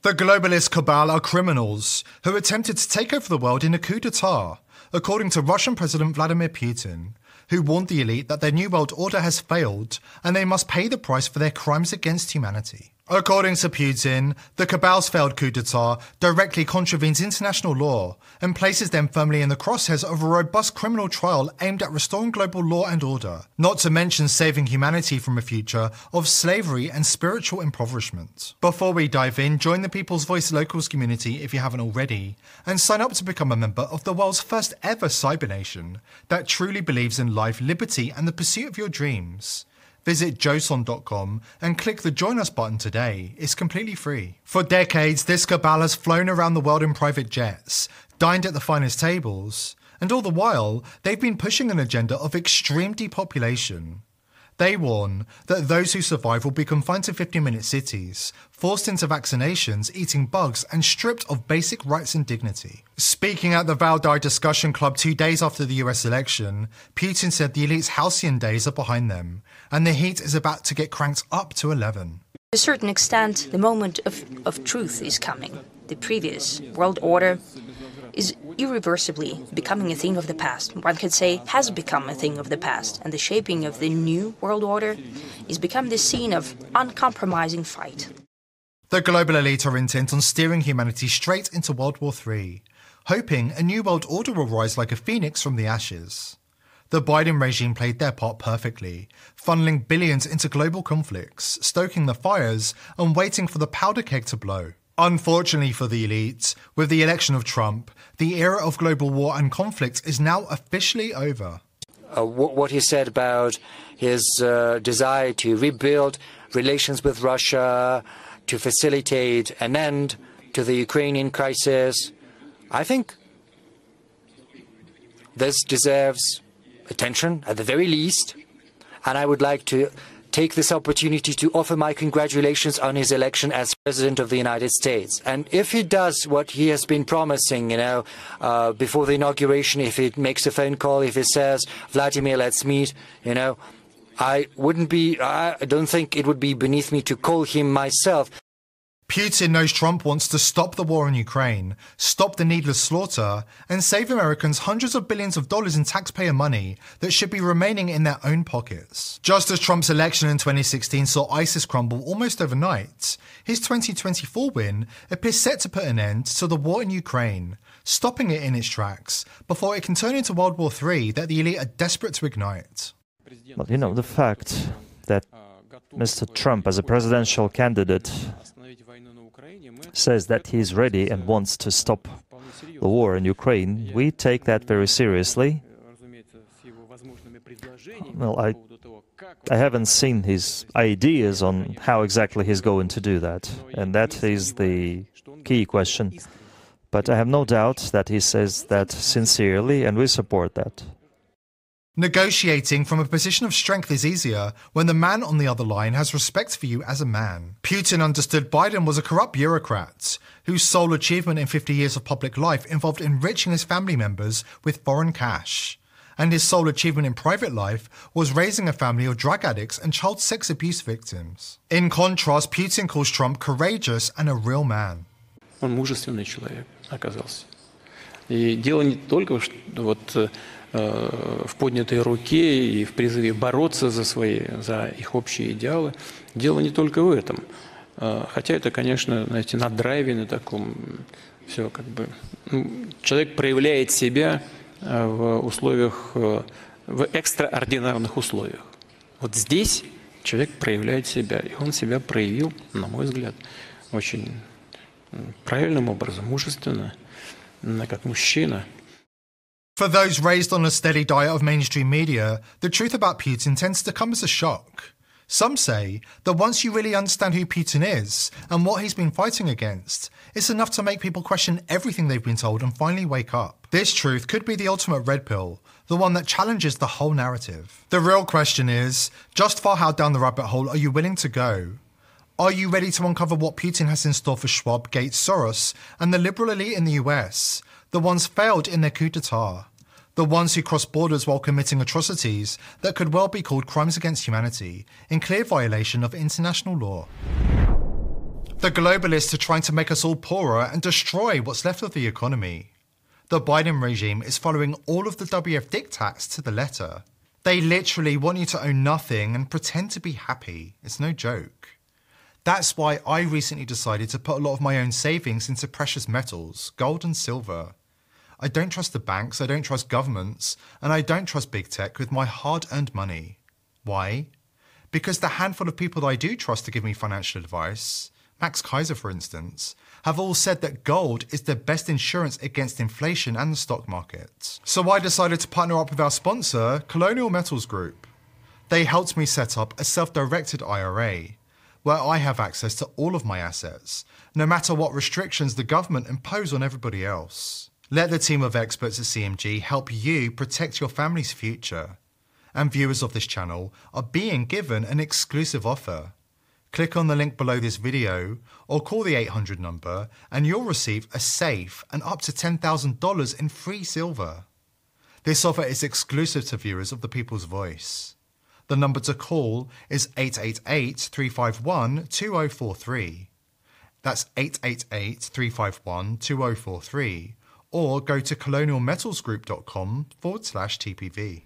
The globalist cabal are criminals who attempted to take over the world in a coup d'etat, according to Russian President Vladimir Putin, who warned the elite that their new world order has failed and they must pay the price for their crimes against humanity. According to Putin, the cabal's failed coup d'etat directly contravenes international law and places them firmly in the crosshairs of a robust criminal trial aimed at restoring global law and order, not to mention saving humanity from a future of slavery and spiritual impoverishment. Before we dive in, join the People's Voice Locals community if you haven't already, and sign up to become a member of the world's first ever cyber nation that truly believes in life, liberty and the pursuit of your dreams. Visit joson.com and click the Join Us button today. It's completely free. For decades, this cabal has flown around the world in private jets, dined at the finest tables, and all the while, they've been pushing an agenda of extreme depopulation. They warn that those who survive will be confined to 15-minute cities, forced into vaccinations, eating bugs, and stripped of basic rights and dignity. Speaking at the Valdai Discussion Club 2 days after the US election, Putin said the elite's halcyon days are behind them, and the heat is about to get cranked up to 11. To a certain extent, the moment of truth is coming. The previous world order is irreversibly becoming a thing of the past. One could say has become a thing of the past, and the shaping of the new world order is become the scene of uncompromising fight. The global elite are intent on steering humanity straight into World War III, hoping a new world order will rise like a phoenix from the ashes. The Biden regime played their part perfectly, funneling billions into global conflicts, stoking the fires, and waiting for the powder keg to blow. Unfortunately for the elite, with the election of Trump, the era of global war and conflict is now officially over. What he said about his desire to rebuild relations with Russia, to facilitate an end to the Ukrainian crisis, I think this deserves attention at the very least, and I would like to take this opportunity to offer my congratulations on his election as President of the United States. And if he does what he has been promising, before the inauguration, if he makes a phone call, if he says, Vladimir, let's meet, I don't think it would be beneath me to call him myself. Putin knows Trump wants to stop the war in Ukraine, stop the needless slaughter, and save Americans hundreds of billions of dollars in taxpayer money that should be remaining in their own pockets. Just as Trump's election in 2016 saw ISIS crumble almost overnight, his 2024 win appears set to put an end to the war in Ukraine, stopping it in its tracks before it can turn into World War III that the elite are desperate to ignite. Well, the fact that Mr. Trump, as a presidential candidate, says that he's ready and wants to stop the war in Ukraine, we take that very seriously. Well, I haven't seen his ideas on how exactly he's going to do that, and that is the key question. But I have no doubt that he says that sincerely, and we support that. Negotiating from a position of strength is easier when the man on the other line has respect for you as a man. Putin understood Biden was a corrupt bureaucrat whose sole achievement in 50 years of public life involved enriching his family members with foreign cash. And his sole achievement in private life was raising a family of drug addicts and child sex abuse victims. In contrast, Putin calls Trump courageous and a real man. Он мужественный человек оказался. И дело не только в поднятой руке и в призыве бороться за их общие идеалы. Дело не только в этом. Хотя это, конечно, на драйве, на таком, все человек проявляет себя в условиях, в экстраординарных условиях. Вот здесь человек проявляет себя, и он себя проявил, на мой взгляд, очень правильным образом, мужественно, как мужчина. For those raised on a steady diet of mainstream media, the truth about Putin tends to come as a shock. Some say that once you really understand who Putin is and what he's been fighting against, it's enough to make people question everything they've been told and finally wake up. This truth could be the ultimate red pill, the one that challenges the whole narrative. The real question is, just how down the rabbit hole are you willing to go? Are you ready to uncover what Putin has in store for Schwab, Gates, Soros, and the liberal elite in the US, the ones failed in their coup d'etat, the ones who cross borders while committing atrocities that could well be called crimes against humanity, in clear violation of international law? The globalists are trying to make us all poorer and destroy what's left of the economy. The Biden regime is following all of the WF diktats to the letter. They literally want you to own nothing and pretend to be happy. It's no joke. That's why I recently decided to put a lot of my own savings into precious metals, gold and silver. I don't trust the banks, I don't trust governments, and I don't trust big tech with my hard-earned money. Why? Because the handful of people that I do trust to give me financial advice, Max Kaiser for instance, have all said that gold is the best insurance against inflation and the stock market. So I decided to partner up with our sponsor, Colonial Metals Group. They helped me set up a self-directed IRA, where I have access to all of my assets, no matter what restrictions the government impose on everybody else. Let the team of experts at CMG help you protect your family's future. And viewers of this channel are being given an exclusive offer. Click on the link below this video or call the 800 number and you'll receive a safe and up to $10,000 in free silver. This offer is exclusive to viewers of The People's Voice. The number to call is 888-351-2043. That's 888-351-2043. Or go to colonialmetalsgroup.com/TPV.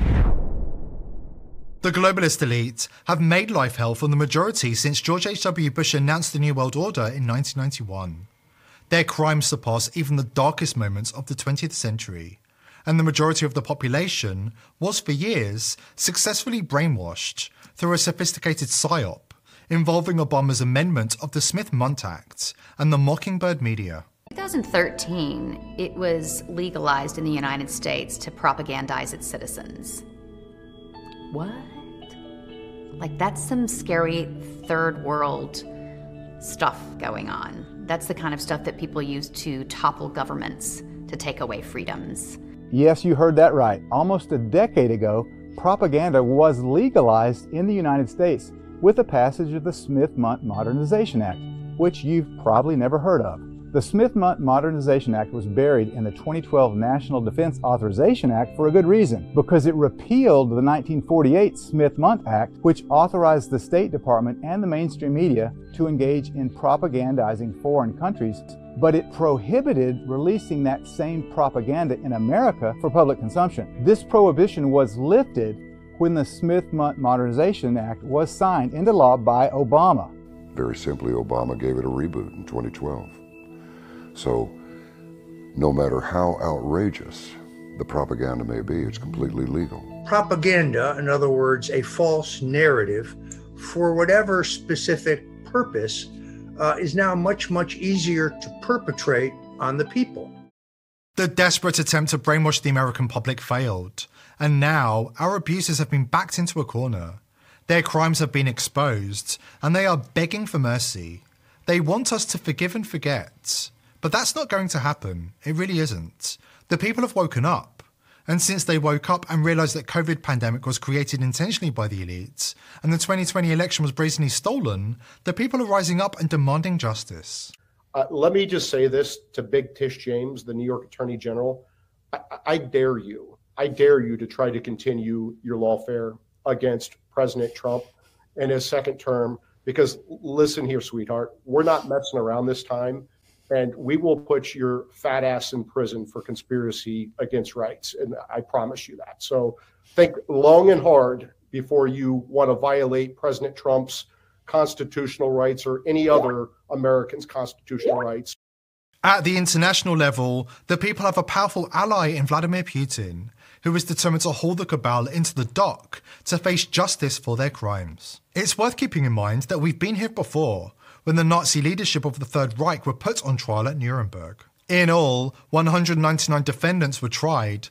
The globalist elite have made life hell for the majority since George H.W. Bush announced the New World Order in 1991. Their crimes surpass even the darkest moments of the 20th century, and the majority of the population was for years successfully brainwashed through a sophisticated psyop involving Obama's amendment of the Smith-Mundt Act and the Mockingbird media. In 2013, it was legalized in the United States to propagandize its citizens. What? Like, that's some scary third world stuff going on. That's the kind of stuff that people use to topple governments, to take away freedoms. Yes, you heard that right. Almost a decade ago, propaganda was legalized in the United States with the passage of the Smith-Mundt Modernization Act, which you've probably never heard of. The Smith-Mundt Modernization Act was buried in the 2012 National Defense Authorization Act for a good reason, because it repealed the 1948 Smith-Mundt Act, which authorized the State Department and the mainstream media to engage in propagandizing foreign countries, but it prohibited releasing that same propaganda in America for public consumption. This prohibition was lifted when the Smith-Mundt Modernization Act was signed into law by Obama. Very simply, Obama gave it a reboot in 2012. So, no matter how outrageous the propaganda may be, it's completely legal. Propaganda, in other words, a false narrative for whatever specific purpose, is now much, much easier to perpetrate on the people. The desperate attempt to brainwash the American public failed, and now our abusers have been backed into a corner. Their crimes have been exposed, and they are begging for mercy. They want us to forgive and forget. But that's not going to happen. It really isn't. The people have woken up. And since they woke up and realised that COVID pandemic was created intentionally by the elites and the 2020 election was brazenly stolen, the people are rising up and demanding justice. Let me just say this to Big Tish James, the New York Attorney General. I dare you to try to continue your lawfare against President Trump in his second term, because listen here, sweetheart, we're not messing around this time. And we will put your fat ass in prison for conspiracy against rights. And I promise you that. So think long and hard before you want to violate President Trump's constitutional rights or any other American's constitutional rights. At the international level, the people have a powerful ally in Vladimir Putin, who is determined to haul the cabal into the dock to face justice for their crimes. It's worth keeping in mind that we've been here before, when the Nazi leadership of the Third Reich were put on trial at Nuremberg. In all, 199 defendants were tried,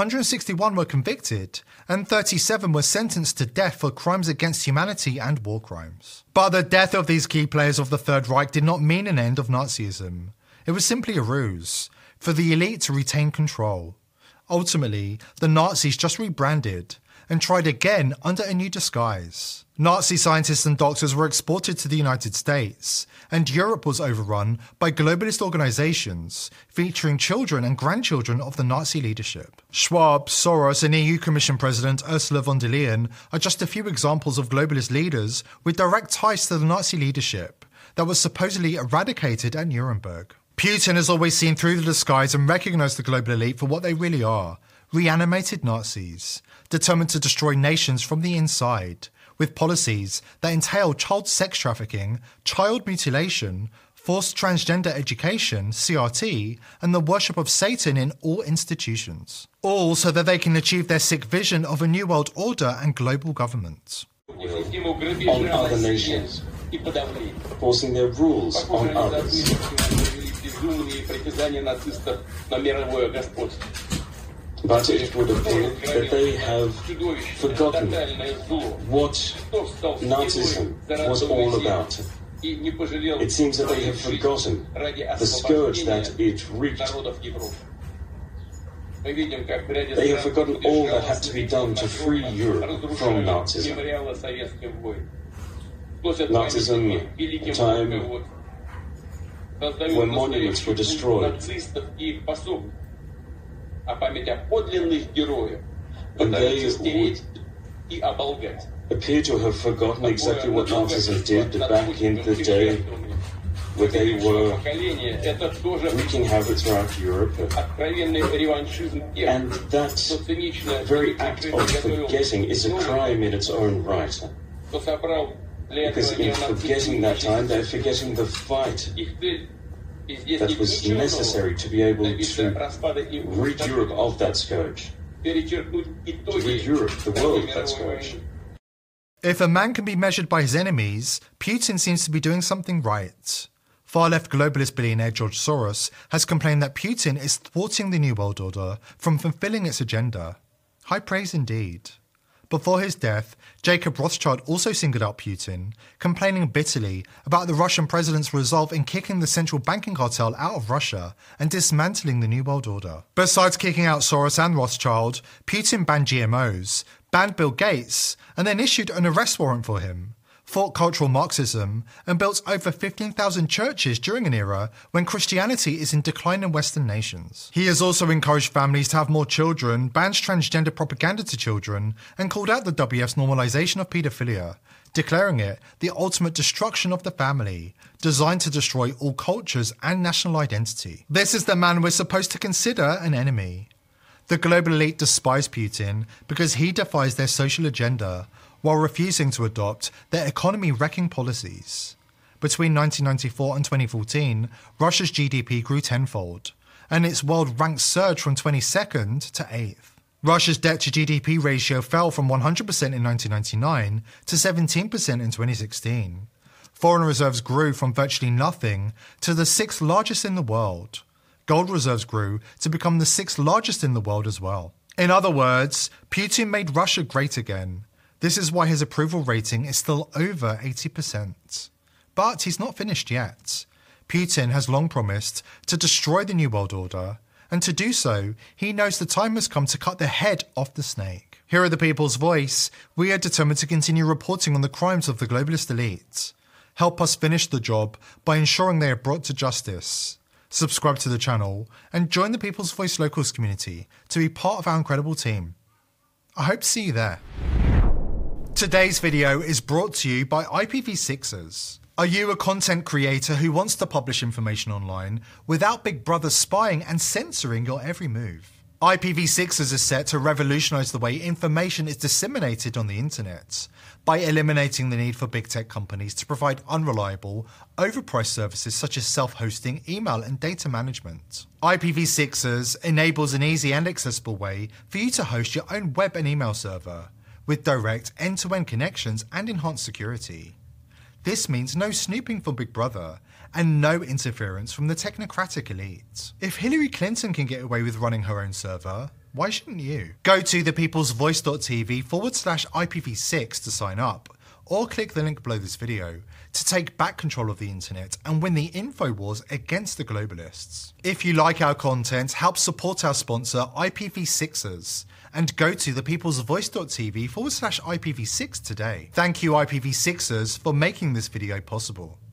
161 were convicted, and 37 were sentenced to death for crimes against humanity and war crimes. But the death of these key players of the Third Reich did not mean an end of Nazism. It was simply a ruse for the elite to retain control. Ultimately, the Nazis just rebranded and tried again under a new disguise. Nazi scientists and doctors were exported to the United States, and Europe was overrun by globalist organizations featuring children and grandchildren of the Nazi leadership. Schwab, Soros, and EU Commission President Ursula von der Leyen are just a few examples of globalist leaders with direct ties to the Nazi leadership that was supposedly eradicated at Nuremberg. Putin has always seen through the disguise and recognised the global elite for what they really are: reanimated Nazis, determined to destroy nations from the inside, with policies that entail child sex trafficking, child mutilation, forced transgender education, CRT, and the worship of Satan in all institutions. All so that they can achieve their sick vision of a new world order and global government. On other nations, forcing their rules on others. But it would appear that they have forgotten what Nazism was all about. It seems that they have forgotten the scourge that it reaped. They have forgotten all that had to be done to free Europe from Nazism. Nazism, a time when monuments were destroyed. And they would appear to have forgotten exactly what Nazism did back in the day, where they were wreaking havoc throughout Europe. And that very act of forgetting is a crime in its own right. Because in forgetting that time, they're forgetting the fight that was necessary to be able to rid Europe of that scourge. To rid Europe, the world, of that scourge. If a man can be measured by his enemies, Putin seems to be doing something right. Far-left globalist billionaire George Soros has complained that Putin is thwarting the New World Order from fulfilling its agenda. High praise indeed. Before his death, Jacob Rothschild also singled out Putin, complaining bitterly about the Russian president's resolve in kicking the central banking cartel out of Russia and dismantling the New World Order. Besides kicking out Soros and Rothschild, Putin banned GMOs, banned Bill Gates, and then issued an arrest warrant for him, fought cultural Marxism, and built over 15,000 churches during an era when Christianity is in decline in Western nations. He has also encouraged families to have more children, banned transgender propaganda to children, and called out the WF's normalization of paedophilia, declaring it the ultimate destruction of the family, designed to destroy all cultures and national identity. This is the man we're supposed to consider an enemy. The global elite despise Putin because he defies their social agenda, while refusing to adopt their economy-wrecking policies. Between 1994 and 2014, Russia's GDP grew tenfold, and its world rank surged from 22nd to 8th. Russia's debt-to-GDP ratio fell from 100% in 1999 to 17% in 2016. Foreign reserves grew from virtually nothing to the 6th largest in the world. Gold reserves grew to become the 6th largest in the world as well. In other words, Putin made Russia great again. This is why his approval rating is still over 80%. But he's not finished yet. Putin has long promised to destroy the New World Order, and to do so, he knows the time has come to cut the head off the snake. Here at The People's Voice, we are determined to continue reporting on the crimes of the globalist elite. Help us finish the job by ensuring they are brought to justice. Subscribe to the channel and join the People's Voice Locals community to be part of our incredible team. I hope to see you there. Today's video is brought to you by IPv6ers. Are you a content creator who wants to publish information online without Big Brother spying and censoring your every move? IPv6ers is set to revolutionize the way information is disseminated on the internet by eliminating the need for big tech companies to provide unreliable, overpriced services such as self-hosting, email, and data management. IPv6ers enables an easy and accessible way for you to host your own web and email server, with direct end-to-end connections and enhanced security. This means no snooping from Big Brother and no interference from the technocratic elite. If Hillary Clinton can get away with running her own server, why shouldn't you? Go to thepeoplesvoice.tv/IPv6 to sign up, or click the link below this video to take back control of the internet and win the info wars against the globalists. If you like our content, help support our sponsor IPv6ers and go to thepeoplesvoice.tv/IPv6 today. Thank you IPv6ers for making this video possible.